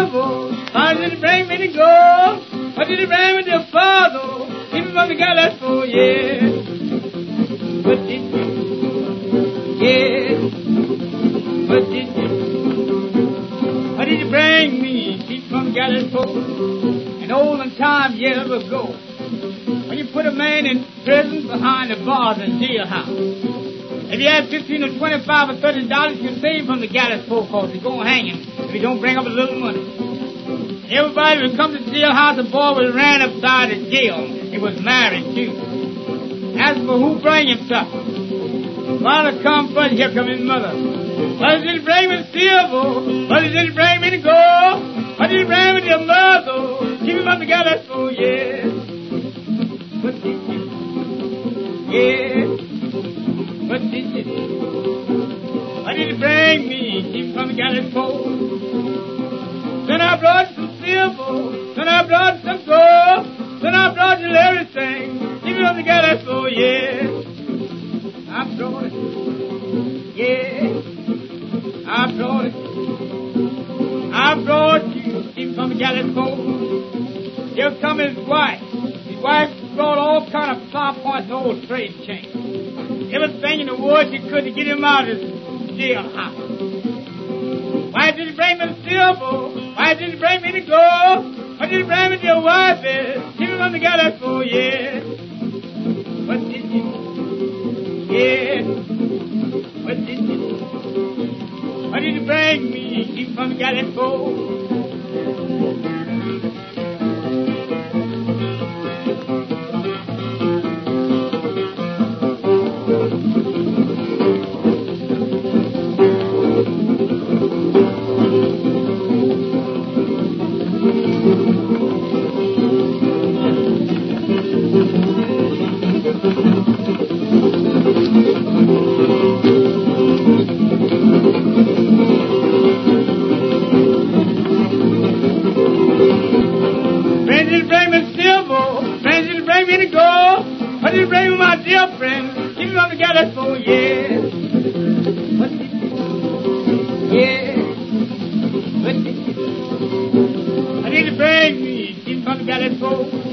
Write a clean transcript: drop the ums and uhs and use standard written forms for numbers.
silver? Why did he bring me to gold? Why did he bring me to Father? Keep him on the gallows for, yeah. What did you? Yeah. What did you? Why did you bring me? Keep from the gallows for? An olden time years ago, when you put a man in prison behind the bars in jailhouse. If you have 15 or 25 or $30, you save from the gallows pole, cause you're going to hang him if you don't bring up a little money. Everybody would come to the jailhouse, the boy was ran upside the jail. He was married too. Ask for who bring him something. Father come first, here come his mother. Why did he bring me silver? Why did he bring me the gold? Why did he bring me your mother? Keep him on the gallows pole, yeah. What did you? Yeah. What did you do? Why did you bring me? Keep from the gallows pole. Then I brought some silver. Then I brought some gold. Then I brought you everything. Keep it on the gallows pole, yeah. I brought it. Yeah. I brought it. I brought you. Keep from the gallows pole. Here come his wife. His wife brought all kind of flower points and old trade chains. Everything in the world she could to get him out of his jailhouse. Why did you bring me the silver? Why did you bring me the gold? Why did you bring me to your wife? Keep him on the gallows for, yeah. What did you do? Yeah. What did you do? Why did you bring me? Keep him on the gallows for? Go.